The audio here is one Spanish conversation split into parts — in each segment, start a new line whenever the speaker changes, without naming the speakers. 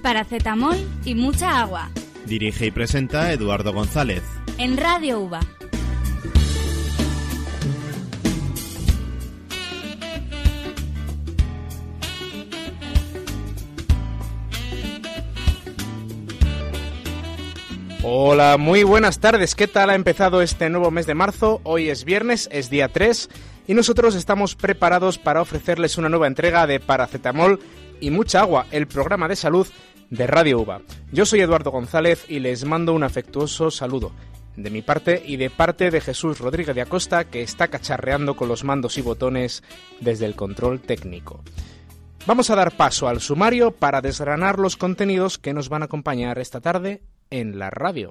paracetamol y mucha agua.
Dirige y presenta Eduardo González.
En Radio UVA.
Hola, muy buenas tardes. ¿Qué tal ha empezado este nuevo mes de marzo? Hoy es viernes, es día 3 y nosotros estamos preparados para ofrecerles una nueva entrega de Paracetamol y mucha agua, el programa de salud de Radio UVA. Yo soy Eduardo González y les mando un afectuoso saludo de mi parte y de parte de Jesús Rodríguez de Acosta, que está cacharreando con los mandos y botones desde el control técnico. Vamos a dar paso al sumario para desgranar los contenidos que nos van a acompañar esta tarde en la radio.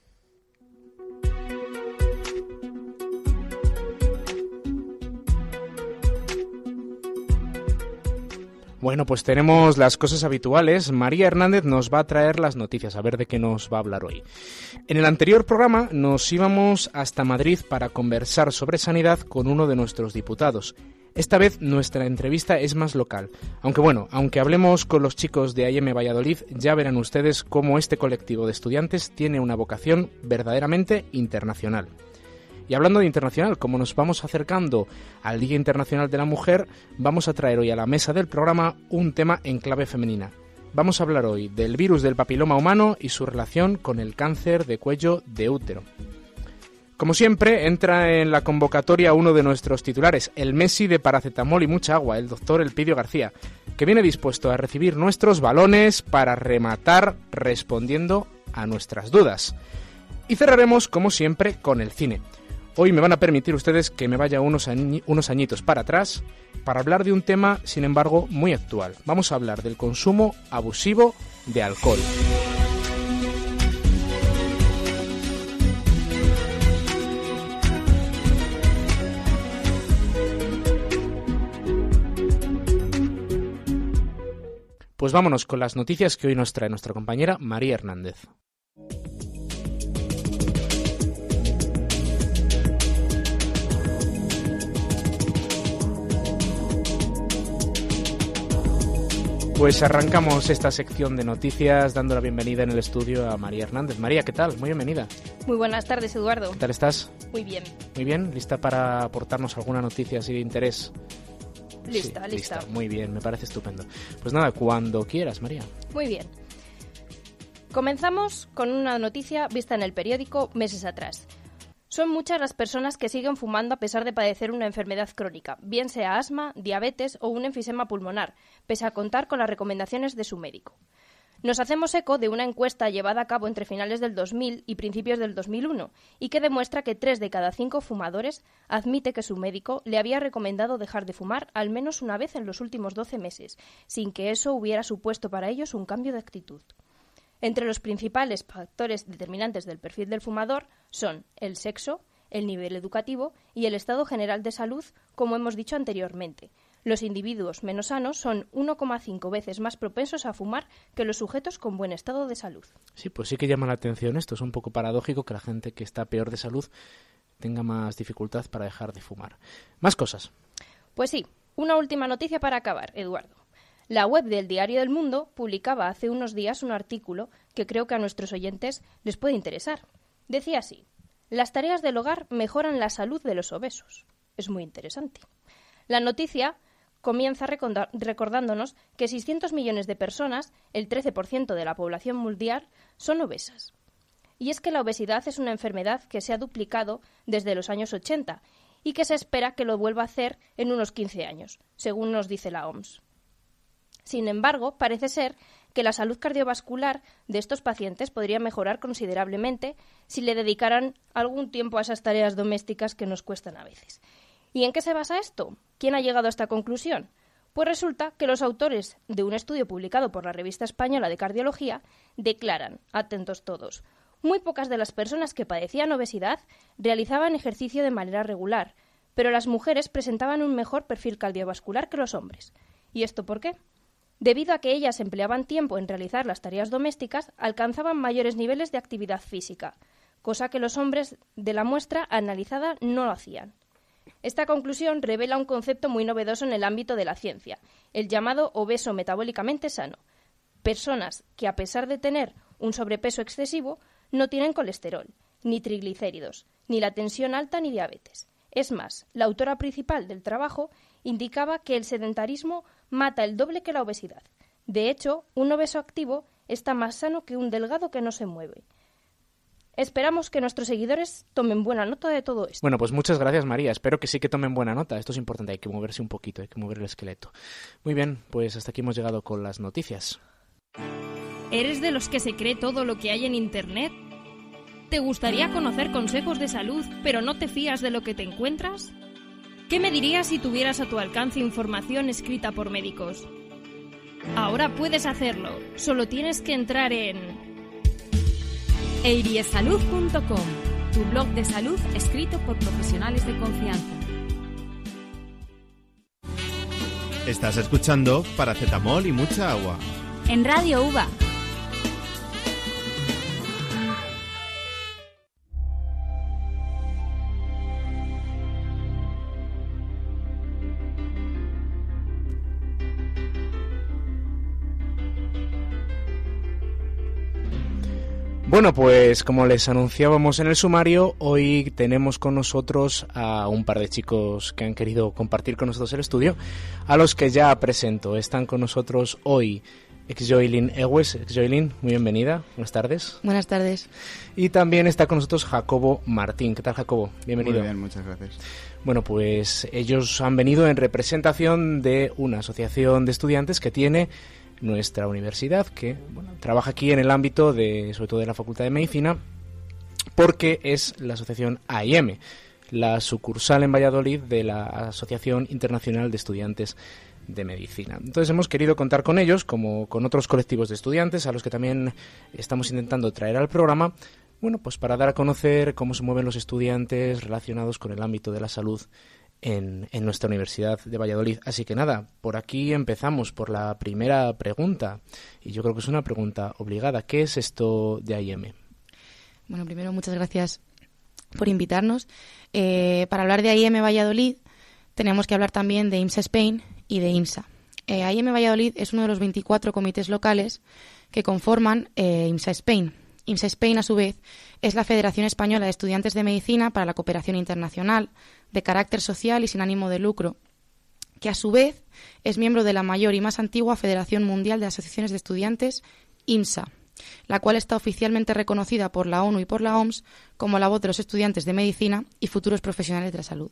Bueno, pues tenemos las cosas habituales. María Hernández nos va a traer las noticias, a ver de qué nos va a hablar hoy. En el anterior programa nos íbamos hasta Madrid para conversar sobre sanidad con uno de nuestros diputados. Esta vez nuestra entrevista es más local, aunque hablemos con los chicos de AIM Valladolid, ya verán ustedes cómo este colectivo de estudiantes tiene una vocación verdaderamente internacional. Y hablando de internacional, como nos vamos acercando al Día Internacional de la Mujer, vamos a traer hoy a la mesa del programa un tema en clave femenina. Vamos a hablar hoy del virus del papiloma humano y su relación con el cáncer de cuello de útero. Como siempre, entra en la convocatoria uno de nuestros titulares, el Messi de paracetamol y mucha agua, el doctor Elpidio García, que viene dispuesto a recibir nuestros balones para rematar respondiendo a nuestras dudas. Y cerraremos, como siempre, con el cine. Hoy me van a permitir ustedes que me vaya unos añitos para atrás para hablar de un tema, sin embargo, muy actual. Vamos a hablar del consumo abusivo de alcohol. Pues vámonos con las noticias que hoy nos trae nuestra compañera María Hernández. Pues arrancamos esta sección de noticias dando la bienvenida en el estudio a María Hernández. María, ¿qué tal? Muy bienvenida.
Muy buenas tardes, Eduardo.
¿Qué tal estás?
Muy bien.
Muy bien, ¿lista para aportarnos alguna noticia así de interés?
Lista.
Muy bien, me parece estupendo. Pues nada, cuando quieras, María.
Muy bien. Comenzamos con una noticia vista en el periódico meses atrás. Son muchas las personas que siguen fumando a pesar de padecer una enfermedad crónica, bien sea asma, diabetes o un enfisema pulmonar, pese a contar con las recomendaciones de su médico. Nos hacemos eco de una encuesta llevada a cabo entre finales del 2000 y principios del 2001 y que demuestra que 3 de cada 5 fumadores admite que su médico le había recomendado dejar de fumar al menos una vez en los últimos 12 meses, sin que eso hubiera supuesto para ellos un cambio de actitud. Entre los principales factores determinantes del perfil del fumador son el sexo, el nivel educativo y el estado general de salud, como hemos dicho anteriormente. Los individuos menos sanos son 1,5 veces más propensos a fumar que los sujetos con buen estado de salud.
Sí, pues sí que llama la atención esto. Es un poco paradójico que la gente que está peor de salud tenga más dificultad para dejar de fumar. Más cosas.
Pues sí, una última noticia para acabar, Eduardo. La web del Diario del Mundo publicaba hace unos días un artículo que creo que a nuestros oyentes les puede interesar. Decía así: las tareas del hogar mejoran la salud de los obesos. Es muy interesante. La noticia comienza recordándonos que 600 millones de personas, el 13% de la población mundial, son obesas. Y es que la obesidad es una enfermedad que se ha duplicado desde los años 80 y que se espera que lo vuelva a hacer en unos 15 años, según nos dice la OMS. Sin embargo, parece ser que la salud cardiovascular de estos pacientes podría mejorar considerablemente si le dedicaran algún tiempo a esas tareas domésticas que nos cuestan a veces. ¿Y en qué se basa esto? ¿Quién ha llegado a esta conclusión? Pues resulta que los autores de un estudio publicado por la Revista Española de Cardiología declaran, atentos todos, muy pocas de las personas que padecían obesidad realizaban ejercicio de manera regular, pero las mujeres presentaban un mejor perfil cardiovascular que los hombres. ¿Y esto por qué? Debido a que ellas empleaban tiempo en realizar las tareas domésticas, alcanzaban mayores niveles de actividad física, cosa que los hombres de la muestra analizada no lo hacían. Esta conclusión revela un concepto muy novedoso en el ámbito de la ciencia, el llamado obeso metabólicamente sano, personas que, a pesar de tener un sobrepeso excesivo, no tienen colesterol, ni triglicéridos, ni la tensión alta ni diabetes. Es más, la autora principal del trabajo indicaba que el sedentarismo mata el doble que la obesidad. De hecho, un obeso activo está más sano que un delgado que no se mueve. Esperamos que nuestros seguidores tomen buena nota de todo esto.
Bueno, pues muchas gracias, María. Espero que sí que tomen buena nota. Esto es importante, hay que moverse un poquito, hay que mover el esqueleto. Muy bien, pues hasta aquí hemos llegado con las noticias.
¿Eres de los que se cree todo lo que hay en Internet? ¿Te gustaría conocer consejos de salud, pero no te fías de lo que te encuentras? ¿Qué me dirías si tuvieras a tu alcance información escrita por médicos? Ahora puedes hacerlo. Solo tienes que entrar en eiriesalud.com, tu blog de salud escrito por profesionales de confianza.
Estás escuchando Paracetamol y mucha agua.
En Radio UVA.
Bueno, pues como les anunciábamos en el sumario, hoy tenemos con nosotros a un par de chicos que han querido compartir con nosotros el estudio, a los que ya presento. Están con nosotros hoy Exjoylin Ewes. Exjoylin, muy bienvenida. Buenas tardes.
Buenas tardes.
Y también está con nosotros Jacobo Martín. ¿Qué tal, Jacobo? Bienvenido.
Muy bien, muchas gracias.
Bueno, pues ellos han venido en representación de una asociación de estudiantes que tiene nuestra universidad, que trabaja aquí en el ámbito de, sobre todo de la Facultad de Medicina, porque es la asociación AIM, la sucursal en Valladolid de la Asociación Internacional de Estudiantes de Medicina. Entonces hemos querido contar con ellos, como con otros colectivos de estudiantes, a los que también estamos intentando traer al programa, bueno, pues para dar a conocer cómo se mueven los estudiantes relacionados con el ámbito de la salud en nuestra Universidad de Valladolid. Así que nada, por aquí empezamos por la primera pregunta, y yo creo que es una pregunta obligada. ¿Qué es esto de AIM?
Bueno, primero, muchas gracias por invitarnos. Para hablar de AIM Valladolid tenemos que hablar también de IMSA Spain y de IMSA. AIM Valladolid es uno de los 24 comités locales que conforman IMSA Spain. IMSA Spain, a su vez, es la Federación Española de Estudiantes de Medicina para la Cooperación Internacional, de carácter social y sin ánimo de lucro, que a su vez es miembro de la mayor y más antigua Federación Mundial de Asociaciones de Estudiantes, IMSA, la cual está oficialmente reconocida por la ONU y por la OMS como la voz de los estudiantes de medicina y futuros profesionales de la salud.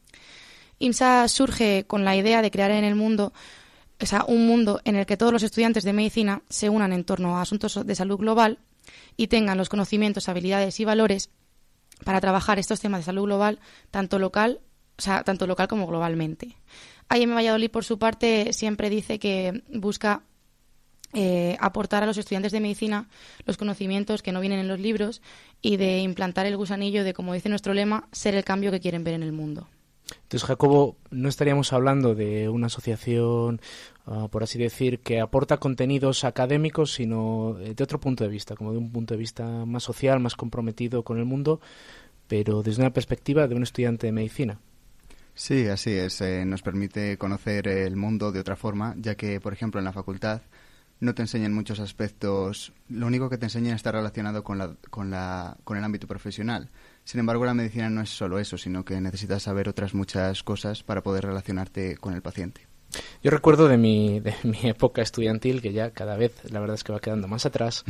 IMSA surge con la idea de crear en el mundo, un mundo en el que todos los estudiantes de medicina se unan en torno a asuntos de salud global y tengan los conocimientos, habilidades y valores para trabajar estos temas de salud global tanto local como globalmente. AIM Valladolid, por su parte, siempre dice que busca aportar a los estudiantes de medicina los conocimientos que no vienen en los libros y de implantar el gusanillo de, como dice nuestro lema, ser el cambio que quieren ver en el mundo.
Entonces, Jacobo, no estaríamos hablando de una asociación, por así decir, que aporta contenidos académicos, sino de otro punto de vista, como de un punto de vista más social, más comprometido con el mundo, pero desde una perspectiva de un estudiante de medicina.
Sí, así es. Nos permite conocer el mundo de otra forma, ya que, por ejemplo, en la facultad no te enseñan muchos aspectos. Lo único que te enseñan está relacionado con el ámbito profesional. Sin embargo, la medicina no es solo eso, sino que necesitas saber otras muchas cosas para poder relacionarte con el paciente.
Yo recuerdo de mi época estudiantil, que ya cada vez la verdad es que va quedando más atrás,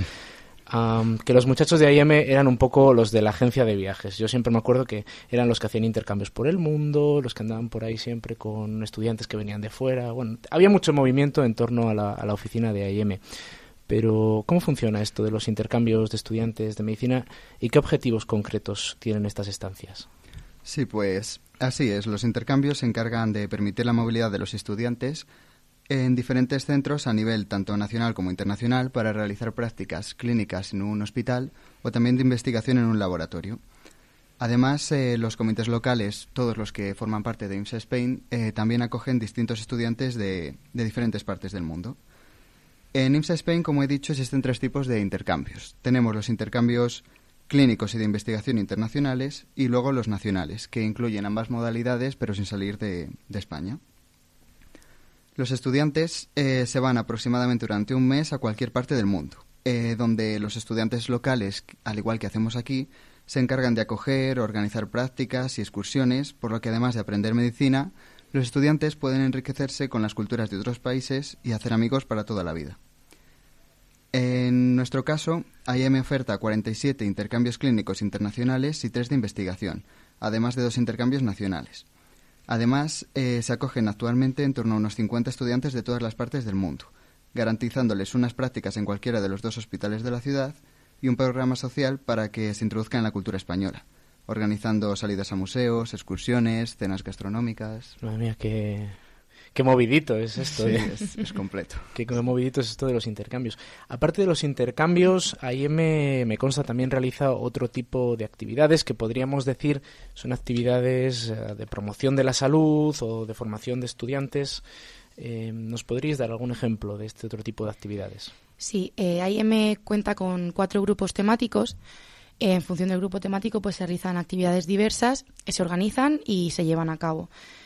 que los muchachos de AIM eran un poco los de la agencia de viajes. Yo siempre me acuerdo que eran los que hacían intercambios por el mundo, los que andaban por ahí siempre con estudiantes que venían de fuera. Bueno, había mucho movimiento en torno a la oficina de AIM. Pero, ¿cómo funciona esto de los intercambios de estudiantes de medicina y qué objetivos concretos tienen estas estancias?
Sí, pues así es. Los intercambios se encargan de permitir la movilidad de los estudiantes en diferentes centros a nivel tanto nacional como internacional para realizar prácticas clínicas en un hospital o también de investigación en un laboratorio. Además, los comités locales, todos los que forman parte de IMSA Spain, también acogen distintos estudiantes de diferentes partes del mundo. En IMSA Spain, como he dicho, existen 3 tipos de intercambios. Tenemos los intercambios clínicos y de investigación internacionales y luego los nacionales, que incluyen ambas modalidades pero sin salir de España. Los estudiantes se van aproximadamente durante un mes a cualquier parte del mundo, donde los estudiantes locales, al igual que hacemos aquí, se encargan de acoger, organizar prácticas y excursiones, por lo que además de aprender medicina, los estudiantes pueden enriquecerse con las culturas de otros países y hacer amigos para toda la vida. En nuestro caso, IEM oferta 47 intercambios clínicos internacionales y 3 de investigación, además de 2 intercambios nacionales. Además, se acogen actualmente en torno a unos 50 estudiantes de todas las partes del mundo, garantizándoles unas prácticas en cualquiera de los 2 hospitales de la ciudad y un programa social para que se introduzcan en la cultura española, organizando salidas a museos, excursiones, cenas gastronómicas.
Madre mía, qué movidito es esto.
Sí, es completo.
Qué movidito es esto de los intercambios. Aparte de los intercambios, IEM me consta también realiza otro tipo de actividades que podríamos decir son actividades de promoción de la salud o de formación de estudiantes. ¿Nos podríais dar algún ejemplo de este otro tipo de actividades?
Sí, IEM cuenta con 4 grupos temáticos. En función del grupo temático pues se realizan actividades diversas, se organizan y se llevan a cabo.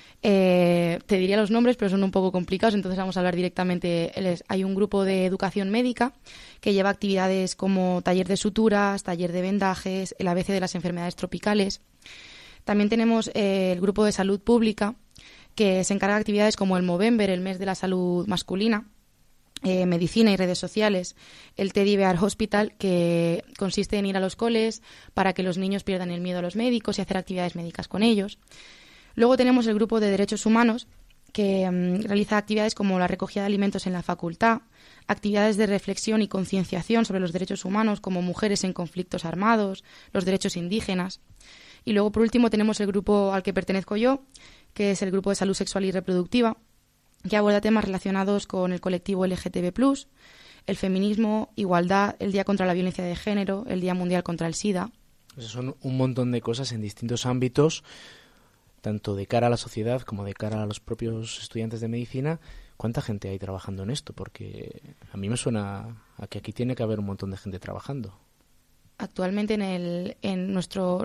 Te diría los nombres, pero son un poco complicados, entonces vamos a hablar directamente. Hay un grupo de educación médica que lleva actividades como taller de suturas, taller de vendajes, el ABC de las enfermedades tropicales. También tenemos el grupo de salud pública, que se encarga de actividades como el Movember, el mes de la salud masculina, medicina y redes sociales, el Teddy Bear Hospital, que consiste en ir a los coles para que los niños pierdan el miedo a los médicos y hacer actividades médicas con ellos. Luego tenemos el grupo de derechos humanos, que realiza actividades como la recogida de alimentos en la facultad, actividades de reflexión y concienciación sobre los derechos humanos, como mujeres en conflictos armados, los derechos indígenas. Y luego, por último, tenemos el grupo al que pertenezco yo, que es el grupo de salud sexual y reproductiva, que aborda temas relacionados con el colectivo LGTB+, el feminismo, igualdad, el Día contra la Violencia de Género, el Día Mundial contra el SIDA.
Pues son un montón de cosas en distintos ámbitos, tanto de cara a la sociedad como de cara a los propios estudiantes de medicina. ¿Cuánta gente hay trabajando en esto? Porque a mí me suena a que aquí tiene que haber un montón de gente trabajando.
Actualmente en nuestro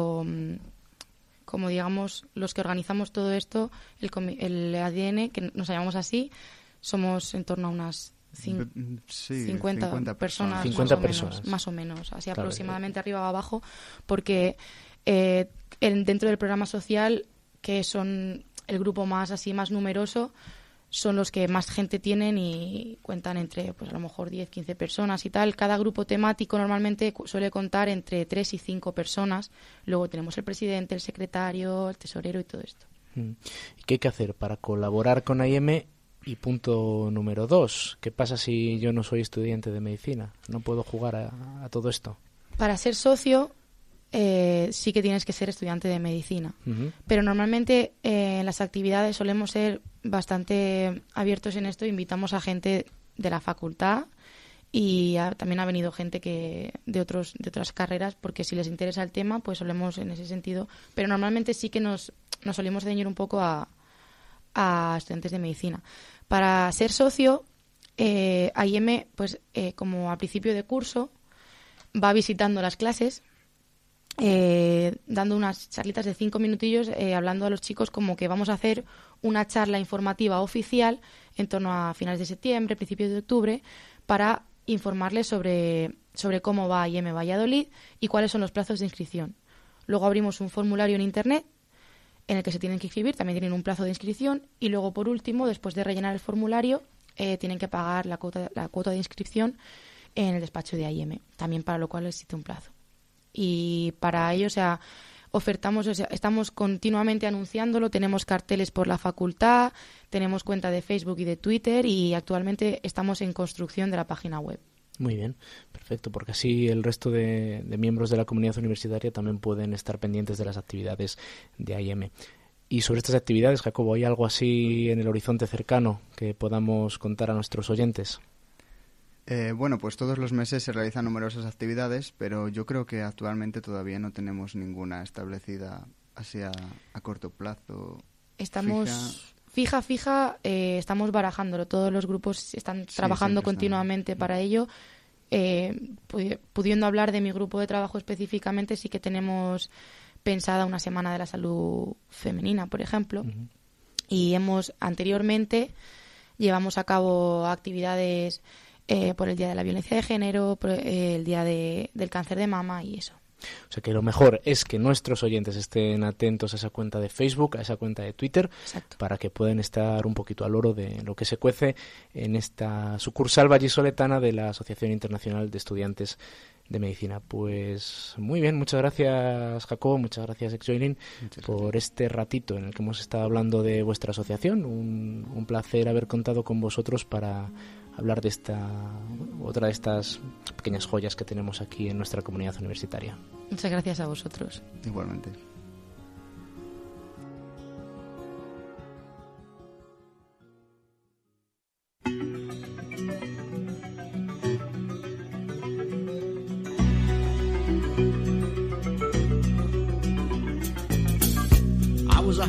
como digamos, los que organizamos todo esto, el ADN, que nos llamamos así, somos en torno a unas 50 personas.
50
personas. Más o menos, así claro, aproximadamente arriba o abajo, porque dentro del programa social, que son el grupo más numeroso, son los que más gente tienen y cuentan entre, pues a lo mejor 10, 15 personas y tal. Cada grupo temático normalmente suele contar entre 3 y 5 personas. Luego tenemos el presidente, el secretario, el tesorero y todo esto.
¿Y qué hay que hacer para colaborar con IEM? Y punto número 2, ¿qué pasa si yo no soy estudiante de medicina? ¿No puedo jugar a todo esto?
Para ser socio sí que tienes que ser estudiante de medicina. Uh-huh. Pero normalmente en las actividades solemos ser bastante abiertos en esto. Invitamos a gente de la facultad y también ha venido gente de otras carreras, porque si les interesa el tema, pues solemos en ese sentido. Pero normalmente sí que nos solemos ceñir un poco a estudiantes de medicina. Para ser socio, IEM, pues como a principio de curso, va visitando las clases, dando unas charlitas de 5 minutillos, hablando a los chicos como que vamos a hacer una charla informativa oficial en torno a finales de septiembre, principios de octubre, para informarles sobre cómo va IEM Valladolid y cuáles son los plazos de inscripción. Luego abrimos un formulario en Internet en el que se tienen que inscribir, también tienen un plazo de inscripción, y luego, por último, después de rellenar el formulario, tienen que pagar la cuota de inscripción en el despacho de IEM, también para lo cual existe un plazo. Y para ello, estamos continuamente anunciándolo, tenemos carteles por la facultad, tenemos cuenta de Facebook y de Twitter, y actualmente estamos en construcción de la página web.
Muy bien, perfecto, porque así el resto de miembros de la comunidad universitaria también pueden estar pendientes de las actividades de IEM. Y sobre estas actividades, Jacobo, ¿hay algo así en el horizonte cercano que podamos contar a nuestros oyentes?
Bueno, pues todos los meses se realizan numerosas actividades, pero yo creo que actualmente todavía no tenemos ninguna establecida así a corto plazo.
Estamos fija, estamos barajándolo. Todos los grupos están trabajando continuamente para ello. Pudiendo hablar de mi grupo de trabajo específicamente, sí que tenemos pensada una semana de la salud femenina, por ejemplo. Uh-huh. Y anteriormente llevamos a cabo actividades por el Día de la Violencia de Género, por el Día del Cáncer de Mama y eso.
O sea que lo mejor es que nuestros oyentes estén atentos a esa cuenta de Facebook, a esa cuenta de Twitter,
Exacto.
para que puedan estar un poquito al loro de lo que se cuece en esta sucursal vallisoletana de la Asociación Internacional de Estudiantes de Medicina. Pues muy bien, muchas gracias Jacobo, muchas gracias Exjoining por este ratito en el que hemos estado hablando de vuestra asociación. Un placer haber contado con vosotros para hablar de otra de estas pequeñas joyas que tenemos aquí en nuestra comunidad universitaria.
Muchas gracias a vosotros.
Igualmente.
I was a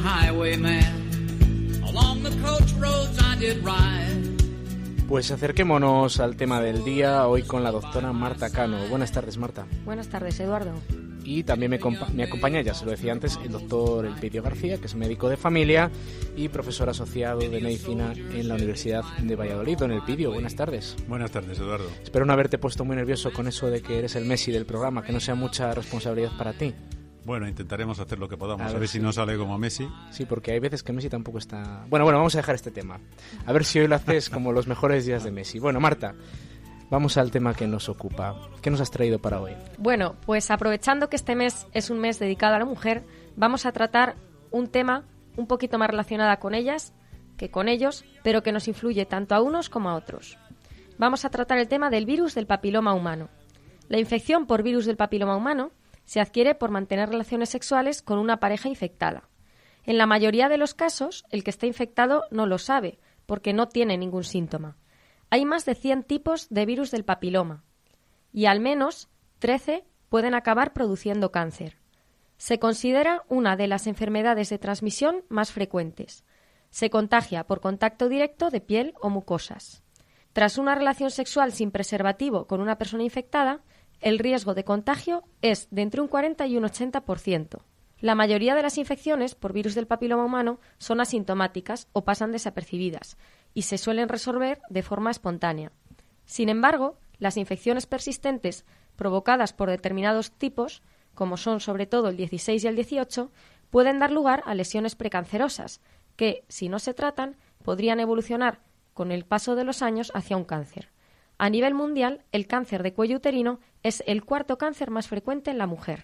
highwayman. Along the coach roads I did ride.
Pues acerquémonos al tema del día, hoy con la doctora Marta Cano. Buenas tardes, Marta.
Buenas tardes, Eduardo.
Y también me acompaña, ya se lo decía antes, el doctor Elpidio García, que es médico de familia y profesor asociado de medicina en la Universidad de Valladolid. Don Elpidio, buenas tardes.
Buenas tardes, Eduardo.
Espero no haberte puesto muy nervioso con eso de que eres el Messi del programa, que no sea mucha responsabilidad para ti.
Bueno, intentaremos hacer lo que podamos, a ver si no sale como Messi.
Sí, porque hay veces que Messi tampoco está... Bueno, vamos a dejar este tema. A ver si hoy lo haces como los mejores días de Messi. Bueno, Marta, vamos al tema que nos ocupa. ¿Qué nos has traído para hoy?
Bueno, pues aprovechando que este mes es un mes dedicado a la mujer, vamos a tratar un tema un poquito más relacionado con ellas que con ellos, pero que nos influye tanto a unos como a otros. Vamos a tratar el tema del virus del papiloma humano. La infección por virus del papiloma humano se adquiere por mantener relaciones sexuales con una pareja infectada. En la mayoría de los casos, el que está infectado no lo sabe, porque no tiene ningún síntoma. Hay más de 100 tipos de virus del papiloma, y al menos 13 pueden acabar produciendo cáncer. Se considera una de las enfermedades de transmisión más frecuentes. Se contagia por contacto directo de piel o mucosas. Tras una relación sexual sin preservativo con una persona infectada, el riesgo de contagio es de entre un 40 y un 80%. La mayoría de las infecciones por virus del papiloma humano son asintomáticas o pasan desapercibidas y se suelen resolver de forma espontánea. Sin embargo, las infecciones persistentes provocadas por determinados tipos, como son sobre todo el 16 y el 18, pueden dar lugar a lesiones precancerosas que, si no se tratan, podrían evolucionar con el paso de los años hacia un cáncer. A nivel mundial, el cáncer de cuello uterino es el cuarto cáncer más frecuente en la mujer.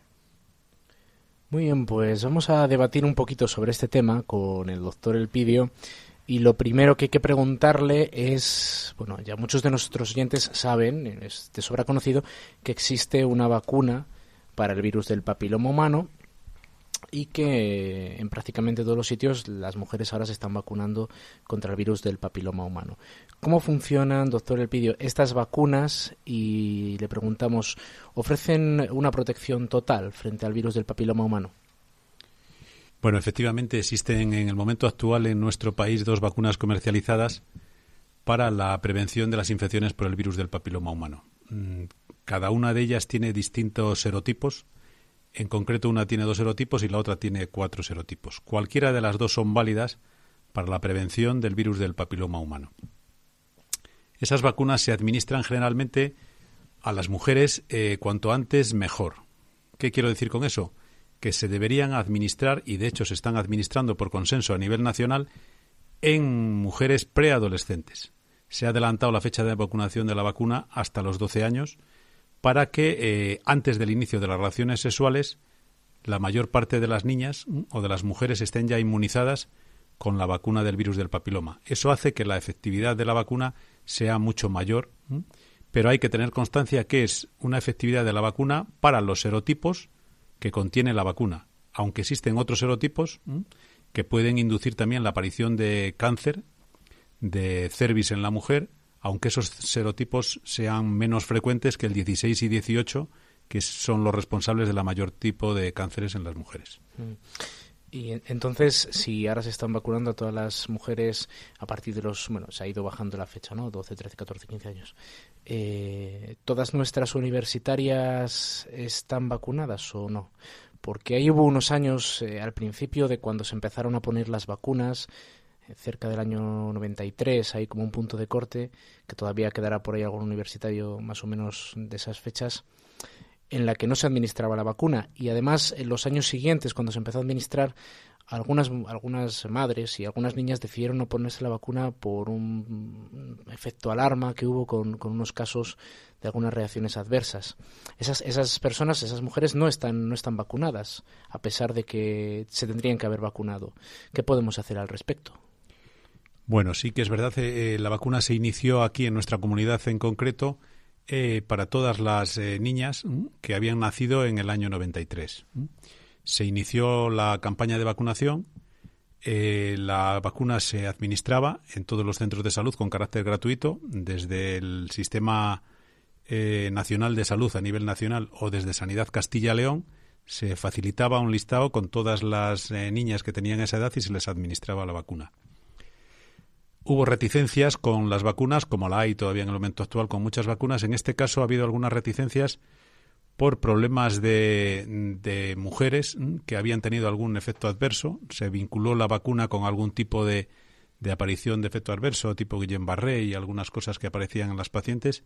Muy bien, pues vamos a debatir un poquito sobre este tema con el doctor Elpidio. Y lo primero que hay que preguntarle es, bueno, ya muchos de nuestros oyentes saben, es de sobra conocido, que existe una vacuna para el virus del papiloma humano y que en prácticamente todos los sitios las mujeres ahora se están vacunando contra el virus del papiloma humano. ¿Cómo funcionan, doctor Elpidio, estas vacunas? Y le preguntamos, ¿ofrecen una protección total frente al virus del papiloma humano?
Bueno, efectivamente existen en el momento actual en nuestro país 2 vacunas comercializadas para la prevención de las infecciones por el virus del papiloma humano. Cada una de ellas tiene distintos serotipos. En concreto, una tiene 2 serotipos y la otra tiene 4 serotipos. Cualquiera de las 2 son válidas para la prevención del virus del papiloma humano. Esas vacunas se administran generalmente a las mujeres cuanto antes mejor. ¿Qué quiero decir con eso? Que se deberían administrar, y de hecho se están administrando por consenso a nivel nacional, en mujeres preadolescentes. Se ha adelantado la fecha de vacunación de la vacuna hasta los 12 años para que antes del inicio de las relaciones sexuales la mayor parte de las niñas o de las mujeres estén ya inmunizadas con la vacuna del virus del papiloma. Eso hace que la efectividad de la vacuna sea mucho mayor, pero hay que tener constancia que es una efectividad de la vacuna para los serotipos que contiene la vacuna, aunque existen otros serotipos que pueden inducir también la aparición de cáncer de cervix en la mujer, aunque esos serotipos sean menos frecuentes que el 16 y 18, que son los responsables de la mayor tipo de cánceres en las mujeres.
Y entonces, si ahora se están vacunando a todas las mujeres a partir de los... Bueno, se ha ido bajando la fecha, ¿no? 12, 13, 14, 15 años. ¿Todas nuestras universitarias están vacunadas o no? Porque ahí hubo unos años, al principio de cuando se empezaron a poner las vacunas, cerca del año 93, hay como un punto de corte, que todavía quedará por ahí algún universitario más o menos de esas fechas, en la que no se administraba la vacuna. Y además, en los años siguientes, cuando se empezó a administrar, algunas madres y algunas niñas decidieron no ponerse la vacuna por un efecto alarma que hubo con unos casos de algunas reacciones adversas. Esas personas, esas mujeres no están vacunadas, a pesar de que se tendrían que haber vacunado. ¿Qué podemos hacer al respecto?
Bueno, sí que es verdad, la vacuna se inició aquí en nuestra comunidad en concreto para todas las niñas que habían nacido en el año 93. Se inició la campaña de vacunación. La vacuna se administraba en todos los centros de salud con carácter gratuito, desde el Sistema Nacional de Salud a nivel nacional o desde Sanidad Castilla-León. Se facilitaba un listado con todas las niñas que tenían esa edad y se les administraba la vacuna. Hubo reticencias con las vacunas, como la hay todavía en el momento actual con muchas vacunas. En este caso ha habido algunas reticencias por problemas de mujeres que habían tenido algún efecto adverso. Se vinculó la vacuna con algún tipo de aparición de efecto adverso, tipo Guillain-Barré y algunas cosas que aparecían en las pacientes.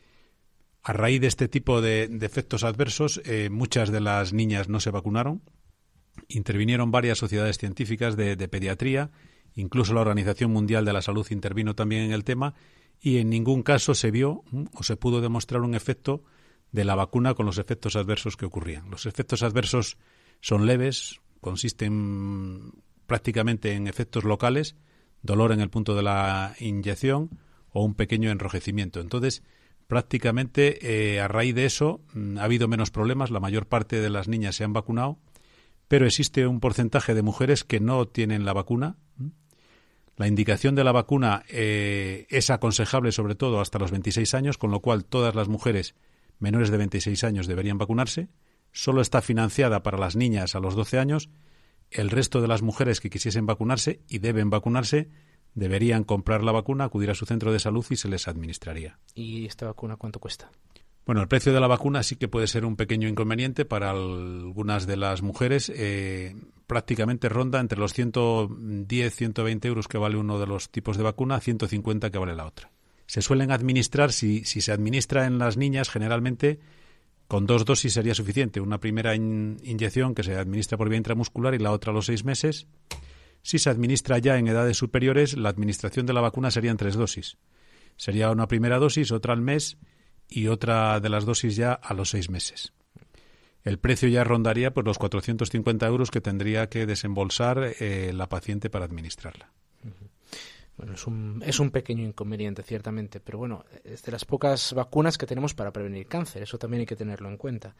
A raíz de este tipo de efectos adversos, muchas de las niñas no se vacunaron. Intervinieron varias sociedades científicas de pediatría. Incluso la Organización Mundial de la Salud intervino también en el tema y en ningún caso se vio o se pudo demostrar un efecto de la vacuna con los efectos adversos que ocurrían. Los efectos adversos son leves, consisten prácticamente en efectos locales, dolor en el punto de la inyección o un pequeño enrojecimiento. Entonces, prácticamente a raíz de eso ha habido menos problemas, la mayor parte de las niñas se han vacunado, pero existe un porcentaje de mujeres que no tienen la vacuna. La indicación de la vacuna es aconsejable sobre todo hasta los 26 años, con lo cual todas las mujeres menores de 26 años deberían vacunarse. Solo está financiada para las niñas a los 12 años. El resto de las mujeres que quisiesen vacunarse y deben vacunarse deberían comprar la vacuna, acudir a su centro de salud y se les administraría.
¿Y esta vacuna cuánto cuesta?
Bueno, el precio de la vacuna sí que puede ser un pequeño inconveniente para algunas de las mujeres. Prácticamente ronda entre los 110, 120 euros que vale uno de los tipos de vacuna, 150 que vale la otra. Se suelen administrar, si se administra en las niñas, generalmente con 2 dosis sería suficiente. Una primera inyección que se administra por vía intramuscular y la otra a los 6 meses. Si se administra ya en edades superiores, la administración de la vacuna sería en 3 dosis. Sería una primera dosis, otra al mes y otra de las dosis ya a los 6 meses. El precio ya rondaría pues los 450 euros que tendría que desembolsar la paciente para administrarla.
Bueno, es un pequeño inconveniente, ciertamente, pero bueno, es de las pocas vacunas que tenemos para prevenir cáncer, eso también hay que tenerlo en cuenta.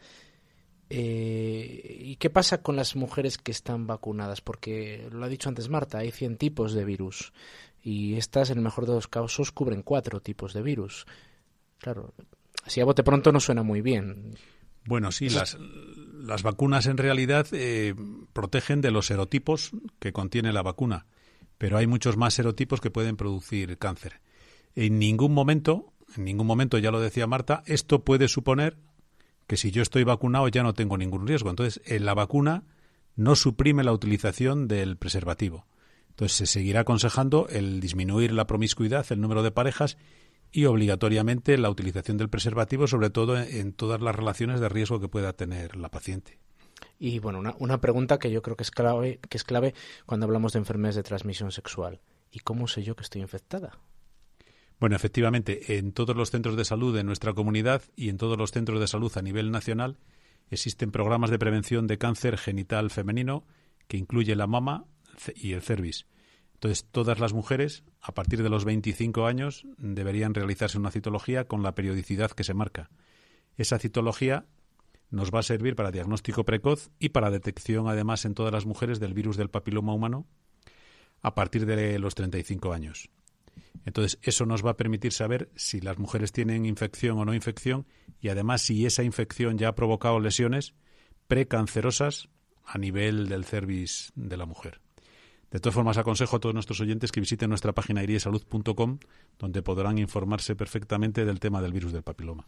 ¿Y qué pasa con las mujeres que están vacunadas? Porque lo ha dicho antes Marta, hay 100 tipos de virus y estas, en el mejor de los casos, cubren 4 tipos de virus. Claro, así a bote pronto no suena muy bien.
Bueno, sí, las vacunas en realidad protegen de los serotipos que contiene la vacuna, pero hay muchos más serotipos que pueden producir cáncer. En ningún momento, ya lo decía Marta, esto puede suponer que si yo estoy vacunado ya no tengo ningún riesgo. Entonces, la vacuna no suprime la utilización del preservativo. Entonces, se seguirá aconsejando el disminuir la promiscuidad, el número de parejas y obligatoriamente la utilización del preservativo, sobre todo en todas las relaciones de riesgo que pueda tener la paciente.
Y bueno, una pregunta que yo creo que es clave cuando hablamos de enfermedades de transmisión sexual. ¿Y cómo sé yo que estoy infectada?
Bueno, efectivamente, en todos los centros de salud de nuestra comunidad y en todos los centros de salud a nivel nacional existen programas de prevención de cáncer genital femenino que incluye la mama y el cervix. Entonces, todas las mujeres, a partir de los 25 años, deberían realizarse una citología con la periodicidad que se marca. Esa citología nos va a servir para diagnóstico precoz y para detección, además, en todas las mujeres del virus del papiloma humano a partir de los 35 años. Entonces, eso nos va a permitir saber si las mujeres tienen infección o no infección y, además, si esa infección ya ha provocado lesiones precancerosas a nivel del cervix de la mujer. De todas formas, aconsejo a todos nuestros oyentes que visiten nuestra página iriesalud.com, donde podrán informarse perfectamente del tema del virus del papiloma.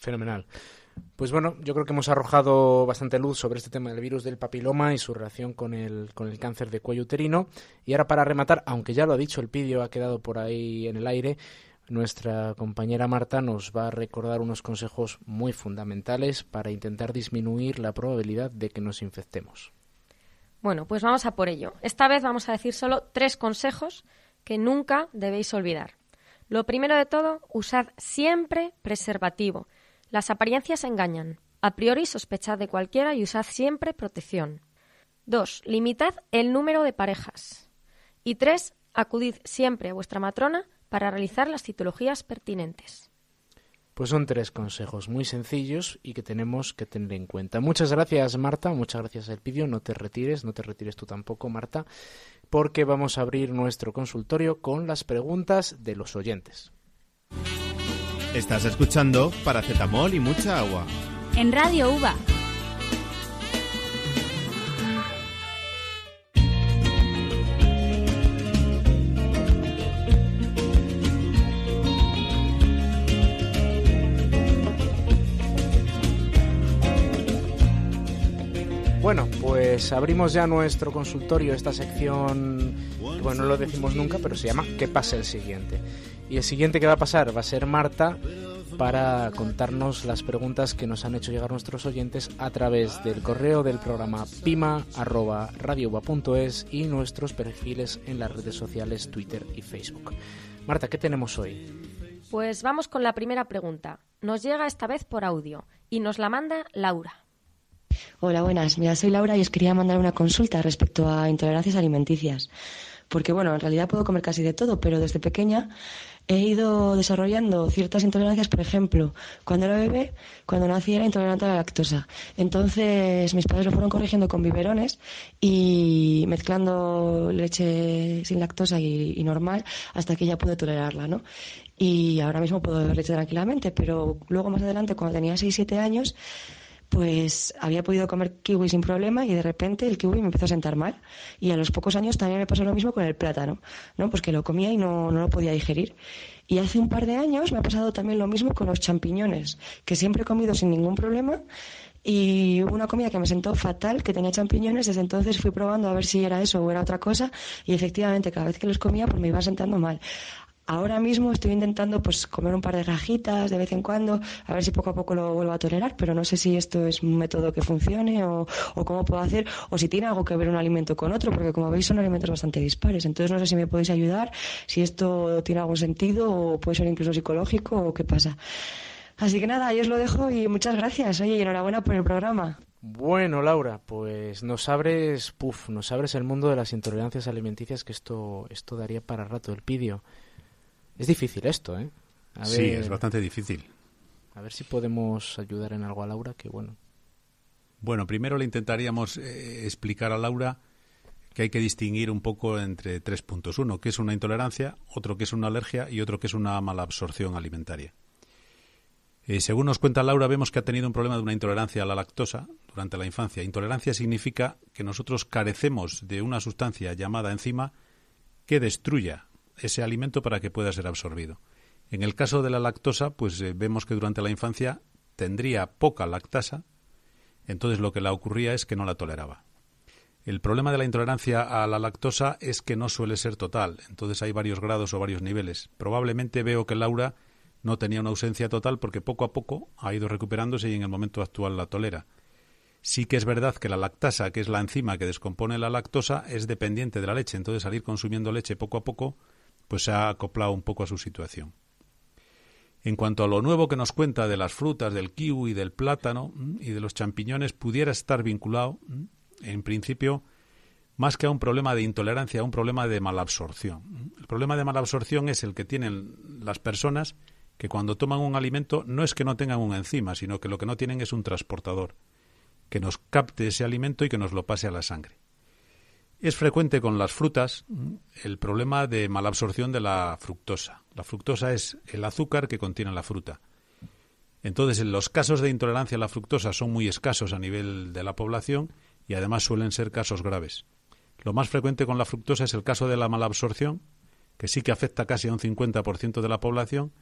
Fenomenal. Pues bueno, yo creo que hemos arrojado bastante luz sobre este tema del virus del papiloma y su relación con el cáncer de cuello uterino. Y ahora, para rematar, aunque ya lo ha dicho el vídeo, ha quedado por ahí en el aire, nuestra compañera Marta nos va a recordar unos consejos muy fundamentales para intentar disminuir la probabilidad de que nos infectemos.
Bueno, pues vamos a por ello. Esta vez vamos a decir solo 3 consejos que nunca debéis olvidar. Lo primero de todo, usad siempre preservativo. Las apariencias engañan. A priori sospechad de cualquiera y usad siempre protección. 2. Limitad el número de parejas. Y 3. Acudid siempre a vuestra matrona para realizar las citologías pertinentes.
Pues son 3 consejos muy sencillos y que tenemos que tener en cuenta. Muchas gracias, Marta. Muchas gracias, Elpidio. No te retires tú tampoco, Marta, porque vamos a abrir nuestro consultorio con las preguntas de los oyentes.
Estás escuchando Paracetamol y mucha agua.
En Radio UVA.
Bueno, pues abrimos ya nuestro consultorio, esta sección, bueno, no lo decimos nunca, pero se llama ¿Qué pasa el siguiente? Y el siguiente que va a pasar va a ser Marta para contarnos las preguntas que nos han hecho llegar nuestros oyentes a través del correo del programa pima@radiouva.es y nuestros perfiles en las redes sociales Twitter y Facebook. Marta, ¿qué tenemos hoy?
Pues vamos con la primera pregunta. Nos llega esta vez por audio y nos la manda Laura.
Hola, buenas. Mira, soy Laura y os quería mandar una consulta respecto a intolerancias alimenticias. Porque, bueno, en realidad puedo comer casi de todo, pero desde pequeña he ido desarrollando ciertas intolerancias. Por ejemplo, cuando era bebé, cuando nací era intolerante a la lactosa. Entonces mis padres lo fueron corrigiendo con biberones y mezclando leche sin lactosa y normal hasta que ya pude tolerarla, ¿no? Y ahora mismo puedo beber leche tranquilamente, pero luego más adelante, cuando tenía 6-7 años, pues había podido comer kiwi sin problema y de repente el kiwi me empezó a sentar mal. Y a los pocos años también me pasó lo mismo con el plátano, ¿no? Pues que lo comía y no lo podía digerir. Y hace un par de años me ha pasado también lo mismo con los champiñones, que siempre he comido sin ningún problema. Y hubo una comida que me sentó fatal, que tenía champiñones. Desde entonces fui probando a ver si era eso o era otra cosa. Y efectivamente, cada vez que los comía, pues me iba sentando mal. Ahora mismo estoy intentando pues comer un par de rajitas de vez en cuando, a ver si poco a poco lo vuelvo a tolerar, pero no sé si esto es un método que funcione o cómo puedo hacer, o si tiene algo que ver un alimento con otro, porque como veis son alimentos bastante dispares. Entonces no sé si me podéis ayudar, si esto tiene algún sentido o puede ser incluso psicológico o qué pasa. Así que nada, yo os lo dejo y muchas gracias. Oye, y enhorabuena por el programa.
Bueno, Laura, pues nos abres el mundo de las intolerancias alimenticias, que esto daría para rato el vídeo. Es difícil esto, ¿eh?
Sí, es bastante difícil.
A ver si podemos ayudar en algo a Laura, que bueno.
Bueno, primero le intentaríamos explicar a Laura que hay que distinguir un poco entre 3 puntos. Uno, que es una intolerancia, otro que es una alergia y otro que es una malabsorción alimentaria. Según nos cuenta Laura, vemos que ha tenido un problema de una intolerancia a la lactosa durante la infancia. Intolerancia significa que nosotros carecemos de una sustancia llamada enzima que destruya ese alimento para que pueda ser absorbido. En el caso de la lactosa, pues vemos que durante la infancia tendría poca lactasa, entonces lo que le ocurría es que no la toleraba. El problema de la intolerancia a la lactosa es que no suele ser total, entonces hay varios grados o varios niveles. Probablemente veo que Laura no tenía una ausencia total porque poco a poco ha ido recuperándose y en el momento actual la tolera. Sí que es verdad que la lactasa, que es la enzima que descompone la lactosa, es dependiente de la leche, entonces al ir consumiendo leche poco a poco, pues se ha acoplado un poco a su situación. En cuanto a lo nuevo que nos cuenta de las frutas, del kiwi, del plátano y de los champiñones, pudiera estar vinculado, en principio, más que a un problema de intolerancia, a un problema de malabsorción. El problema de malabsorción es el que tienen las personas que cuando toman un alimento no es que no tengan una enzima, sino que lo que no tienen es un transportador que nos capte ese alimento y que nos lo pase a la sangre. Es frecuente con las frutas el problema de malabsorción de la fructosa. La fructosa es el azúcar que contiene la fruta. Entonces, los casos de intolerancia a la fructosa son muy escasos a nivel de la población y además suelen ser casos graves. Lo más frecuente con la fructosa es el caso de la malabsorción, que sí que afecta casi a un 50% de la población,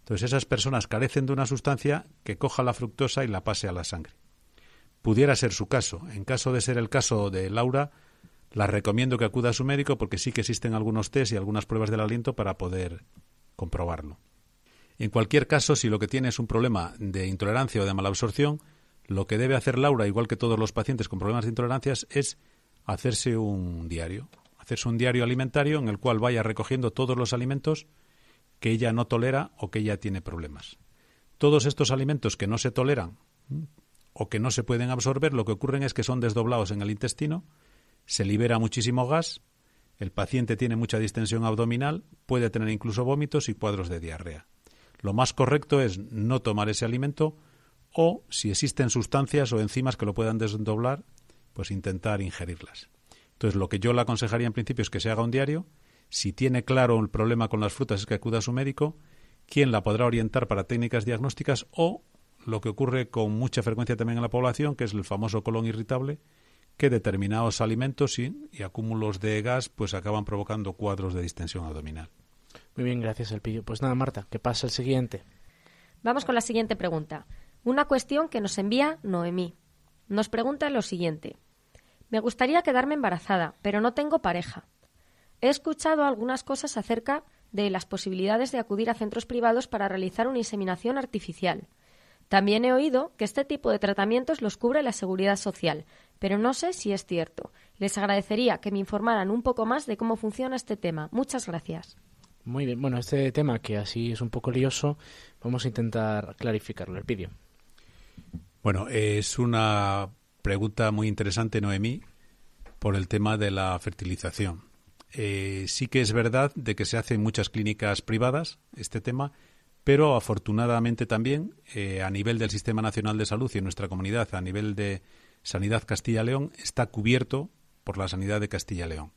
Entonces esas personas carecen de una sustancia que coja la fructosa y la pase a la sangre. Pudiera ser su caso. En caso de ser el caso de Laura, la recomiendo que acuda a su médico porque sí que existen algunos test y algunas pruebas del aliento para poder comprobarlo. En cualquier caso, si lo que tiene es un problema de intolerancia o de malabsorción, lo que debe hacer Laura, igual que todos los pacientes con problemas de intolerancias, es hacerse un diario. Hacerse un diario alimentario en el cual vaya recogiendo todos los alimentos que ella no tolera o que ella tiene problemas. Todos estos alimentos que no se toleran o que no se pueden absorber, lo que ocurren es que son desdoblados en el intestino, se libera muchísimo gas, el paciente tiene mucha distensión abdominal, puede tener incluso vómitos y cuadros de diarrea. Lo más correcto es no tomar ese alimento o, si existen sustancias o enzimas que lo puedan desdoblar, pues intentar ingerirlas. Entonces, lo que yo le aconsejaría en principio es que se haga un diario. Si tiene claro el problema con las frutas es que acuda a su médico, quien la podrá orientar para técnicas diagnósticas o lo que ocurre con mucha frecuencia también en la población, que es el famoso colon irritable, que determinados alimentos y acúmulos de gas pues acaban provocando cuadros de distensión abdominal.
Muy bien, gracias, Elpidio. Pues nada, Marta, que pasa el siguiente.
Vamos con la siguiente pregunta. Una cuestión que nos envía Noemí. Nos pregunta lo siguiente. Me gustaría quedarme embarazada, pero no tengo pareja. He escuchado algunas cosas acerca de las posibilidades de acudir a centros privados para realizar una inseminación artificial. También he oído que este tipo de tratamientos los cubre la Seguridad Social, pero no sé si es cierto. Les agradecería que me informaran un poco más de cómo funciona este tema. Muchas gracias.
Muy bien, bueno, este tema que así es un poco lioso, vamos a intentar clarificarlo. Elpidio.
Bueno, es una pregunta muy interesante, Noemí, por el tema de la fertilización. Sí que es verdad de que se hace en muchas clínicas privadas este tema, pero afortunadamente también a nivel del Sistema Nacional de Salud y en nuestra comunidad, a nivel de Sanidad Castilla y León, está cubierto por la Sanidad de Castilla y León.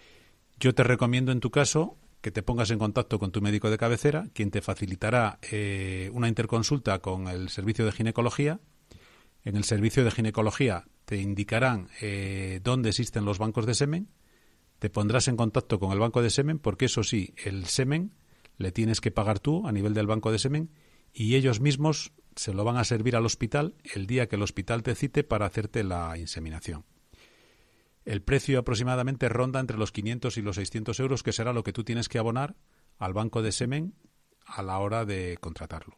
Yo te recomiendo en tu caso que te pongas en contacto con tu médico de cabecera, quien te facilitará una interconsulta con el servicio de ginecología. En el servicio de ginecología te indicarán dónde existen los bancos de semen, te pondrás en contacto con el banco de semen, porque eso sí, el semen le tienes que pagar tú a nivel del banco de semen y ellos mismos se lo van a servir al hospital el día que el hospital te cite para hacerte la inseminación. El precio aproximadamente ronda entre los 500 y los 600 euros, que será lo que tú tienes que abonar al banco de semen a la hora de contratarlo.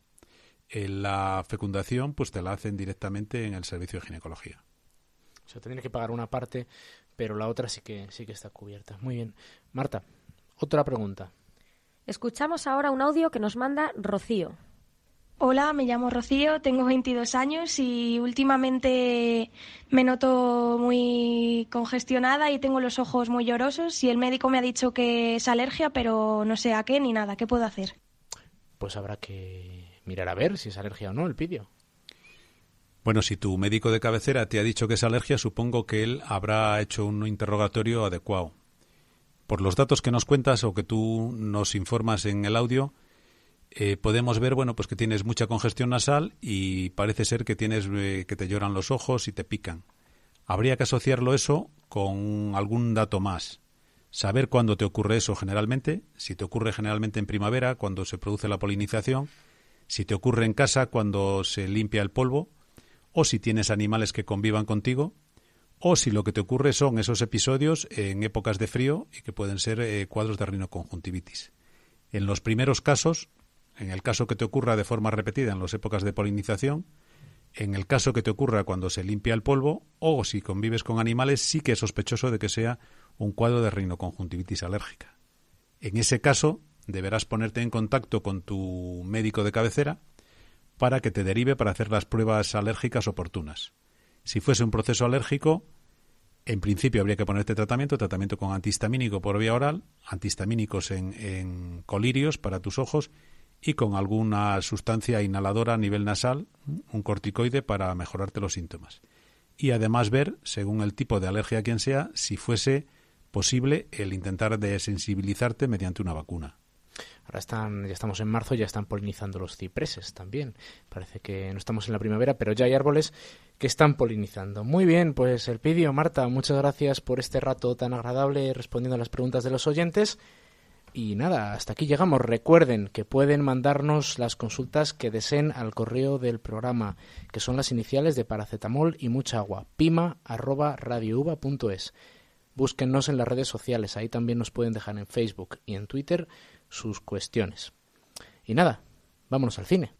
La fecundación pues te la hacen directamente en el servicio de ginecología.
O sea, te tienes que pagar una parte, pero la otra sí que está cubierta. Muy bien. Marta, otra pregunta.
Escuchamos ahora un audio que nos manda Rocío.
Hola, me llamo Rocío, tengo 22 años y últimamente me noto muy congestionada y tengo los ojos muy llorosos y el médico me ha dicho que es alergia, pero no sé a qué ni nada. ¿Qué puedo hacer?
Pues habrá que mirar a ver si es alergia o no, Elpidio.
Bueno, si tu médico de cabecera te ha dicho que es alergia, supongo que él habrá hecho un interrogatorio adecuado. Por los datos que nos cuentas o que tú nos informas en el audio, podemos ver, bueno, pues que tienes mucha congestión nasal y parece ser que tienes que te lloran los ojos y te pican. Habría que asociarlo eso con algún dato más. Saber cuándo te ocurre eso generalmente, si te ocurre generalmente en primavera, cuando se produce la polinización, si te ocurre en casa cuando se limpia el polvo, o si tienes animales que convivan contigo, o si lo que te ocurre son esos episodios en épocas de frío y que pueden ser cuadros de rinoconjuntivitis. En los primeros casos, en el caso que te ocurra de forma repetida en las épocas de polinización, en el caso que te ocurra cuando se limpia el polvo, o si convives con animales, sí que es sospechoso de que sea un cuadro de rinoconjuntivitis alérgica. En ese caso, deberás ponerte en contacto con tu médico de cabecera para que te derive para hacer las pruebas alérgicas oportunas. Si fuese un proceso alérgico, en principio habría que ponerte tratamiento con antihistamínico por vía oral, antihistamínicos en colirios para tus ojos y con alguna sustancia inhaladora a nivel nasal, un corticoide para mejorarte los síntomas. Y además ver, según el tipo de alergia a quien sea, si fuese posible el intentar desensibilizarte mediante una vacuna.
Ahora ya estamos en marzo, ya están polinizando los cipreses también. Parece que no estamos en la primavera, pero ya hay árboles que están polinizando. Muy bien, pues Elpidio, Marta, muchas gracias por este rato tan agradable respondiendo a las preguntas de los oyentes. Y nada, hasta aquí llegamos. Recuerden que pueden mandarnos las consultas que deseen al correo del programa, que son las iniciales de paracetamol y mucha agua, pima@radiouva.es. Búsquennos en las redes sociales, ahí también nos pueden dejar en Facebook y en Twitter sus cuestiones. Y nada, vámonos al cine.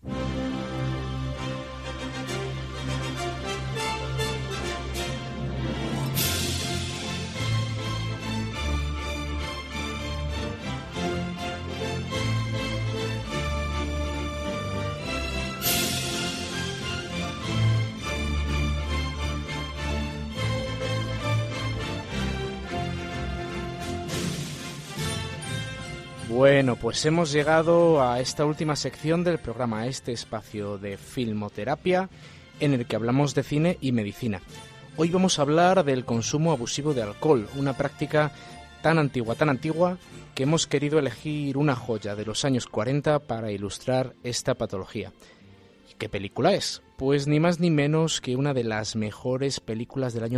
Bueno, pues hemos llegado a esta última sección del programa, a este espacio de filmoterapia en el que hablamos de cine y medicina. Hoy vamos a hablar del consumo abusivo de alcohol, una práctica tan antigua, que hemos querido elegir una joya de los años 40 para ilustrar esta patología. ¿Y qué película es? Pues ni más ni menos que una de las mejores películas del año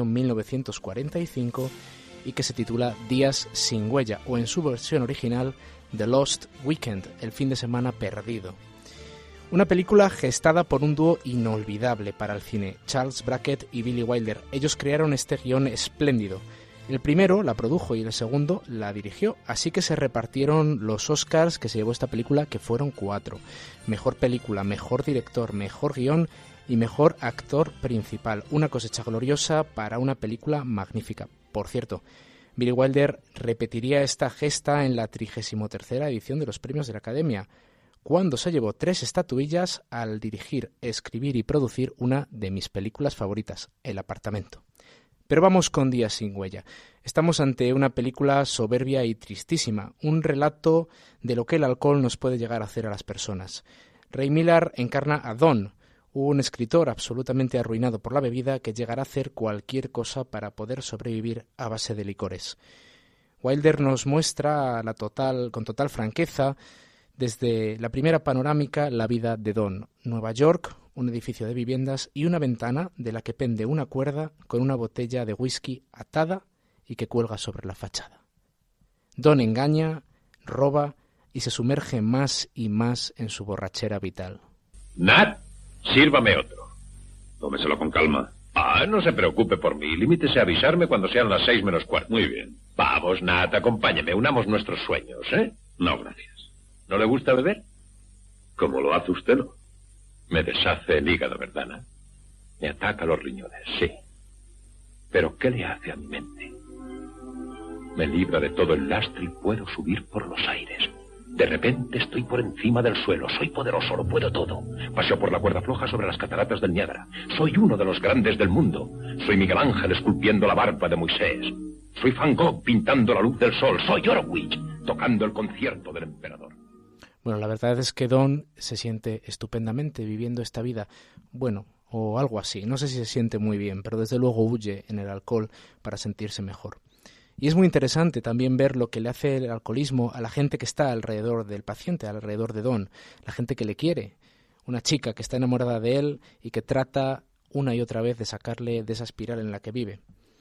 1945 y que se titula Días sin huella, o en su versión original The Lost Weekend, el fin de semana perdido. Una película gestada por un dúo inolvidable para el cine, Charles Brackett y Billy Wilder. Ellos crearon este guión espléndido. El primero la produjo y el segundo la dirigió, así que se repartieron los Oscars que se llevó esta película, que fueron 4. Mejor película, mejor director, mejor guión y mejor actor principal. Una cosecha gloriosa para una película magnífica. Por cierto, Billy Wilder repetiría esta gesta en la 33ª edición de los premios de la Academia, cuando se llevó 3 estatuillas al dirigir, escribir y producir una de mis películas favoritas, El apartamento. Pero vamos con Días sin huella. Estamos ante una película soberbia y tristísima, un relato de lo que el alcohol nos puede llegar a hacer a las personas. Ray Millar encarna a Don, un escritor absolutamente arruinado por la bebida que llegará a hacer cualquier cosa para poder sobrevivir a base de licores. Wilder nos muestra con total franqueza, desde la primera panorámica, la vida de Don. Nueva York, un edificio de viviendas y una ventana de la que pende una cuerda con una botella de whisky atada y que cuelga sobre la fachada. Don engaña, roba y se sumerge más y más en su borrachera vital.
Nat, sírvame otro. Tómeselo con calma. No se preocupe por mí. Limítese a avisarme cuando sean las 6 menos cuarto. Muy bien. Vamos, Nat, acompáñeme. Unamos nuestros sueños, ¿eh? No, gracias. ¿No le gusta beber? ¿Cómo lo hace usted? Me deshace el hígado, ¿verdad, Nat? Me ataca los riñones, sí. Pero ¿qué le hace a mi mente? Me libra de todo el lastre y puedo subir por los aires. De repente estoy por encima del suelo. Soy poderoso, lo puedo todo. Paseo por la cuerda floja sobre las cataratas del Niágara. Soy uno de los grandes del mundo. Soy Miguel Ángel esculpiendo la barba de Moisés. Soy Van Gogh pintando la luz del sol. Soy Horowitz tocando el concierto del emperador.
Bueno, la verdad es que Don se siente estupendamente viviendo esta vida. Bueno, o algo así. No sé si se siente muy bien, pero desde luego huye en el alcohol para sentirse mejor. Y es muy interesante también ver lo que le hace el alcoholismo a la gente que está alrededor del paciente, alrededor de Don, la gente que le quiere, una chica que está enamorada de él y que trata una y otra vez de sacarle de esa espiral en la que vive.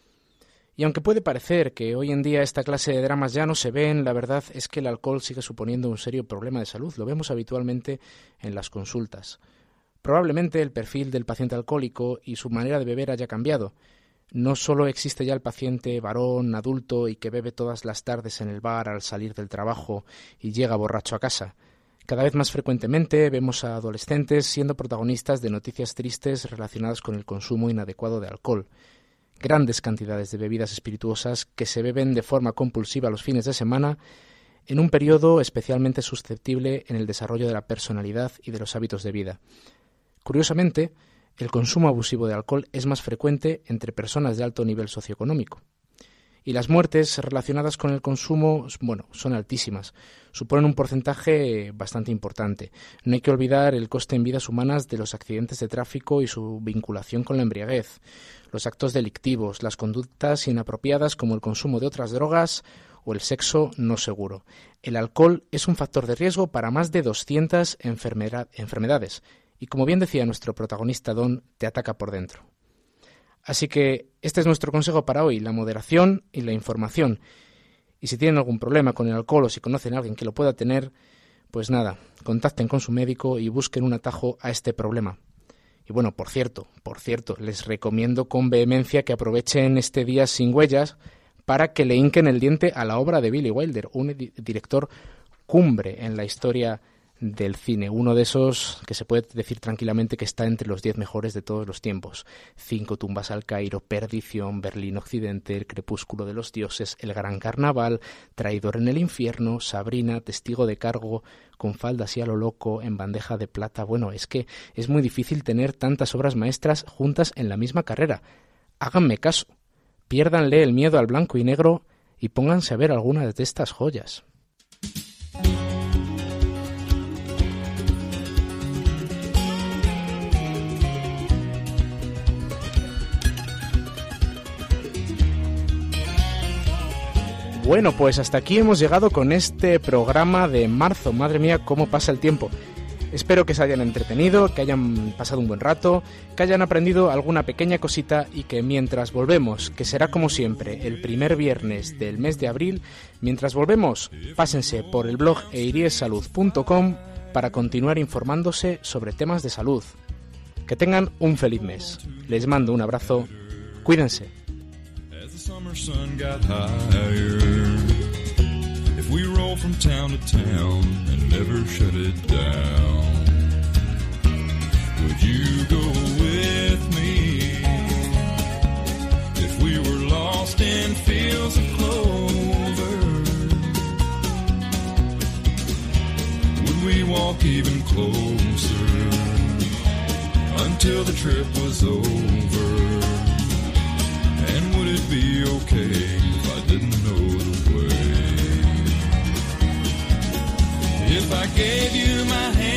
Y aunque puede parecer que hoy en día esta clase de dramas ya no se ven, la verdad es que el alcohol sigue suponiendo un serio problema de salud. Lo vemos habitualmente en las consultas. Probablemente el perfil del paciente alcohólico y su manera de beber haya cambiado. No solo existe ya el paciente varón, adulto y que bebe todas las tardes en el bar al salir del trabajo y llega borracho a casa. Cada vez más frecuentemente vemos a adolescentes siendo protagonistas de noticias tristes relacionadas con el consumo inadecuado de alcohol. Grandes cantidades de bebidas espirituosas que se beben de forma compulsiva los fines de semana en un periodo especialmente susceptible en el desarrollo de la personalidad y de los hábitos de vida. Curiosamente, el consumo abusivo de alcohol es más frecuente entre personas de alto nivel socioeconómico. Y las muertes relacionadas con el consumo, son altísimas. Suponen un porcentaje bastante importante. No hay que olvidar el coste en vidas humanas de los accidentes de tráfico y su vinculación con la embriaguez, los actos delictivos, las conductas inapropiadas como el consumo de otras drogas o el sexo no seguro. El alcohol es un factor de riesgo para más de 200 enfermedades. Y como bien decía nuestro protagonista Don, te ataca por dentro. Así que este es nuestro consejo para hoy, la moderación y la información. Y si tienen algún problema con el alcohol o si conocen a alguien que lo pueda tener, pues nada, contacten con su médico y busquen un atajo a este problema. Y bueno, por cierto, les recomiendo con vehemencia que aprovechen este día sin huellas para que le hinquen el diente a la obra de Billy Wilder, un director cumbre en la historia del cine, uno de esos que se puede decir tranquilamente que está entre los 10 mejores de todos los tiempos. 5 tumbas al Cairo, Perdición, Berlín Occidente, El crepúsculo de los dioses, El gran carnaval, Traidor en el infierno, Sabrina, Testigo de cargo, Con faldas y a lo loco, En bandeja de plata. Bueno, es que es muy difícil tener tantas obras maestras juntas en la misma carrera. Háganme caso, piérdanle el miedo al blanco y negro y pónganse a ver algunas de estas joyas. Bueno, pues hasta aquí hemos llegado con este programa de marzo. Madre mía, cómo pasa el tiempo. Espero que se hayan entretenido, que hayan pasado un buen rato, que hayan aprendido alguna pequeña cosita y que mientras volvemos, que será como siempre el primer viernes del mes de abril, mientras volvemos, pásense por el blog eiriesalud.com para continuar informándose sobre temas de salud. Que tengan un feliz mes. Les mando un abrazo. Cuídense.
Summer sun got higher. If we roll from town to town and never shut it down, would you go with me? If we were lost in fields of clover, would we walk even closer until the trip was over? And would it be okay if I didn't know the way? If I gave you my hand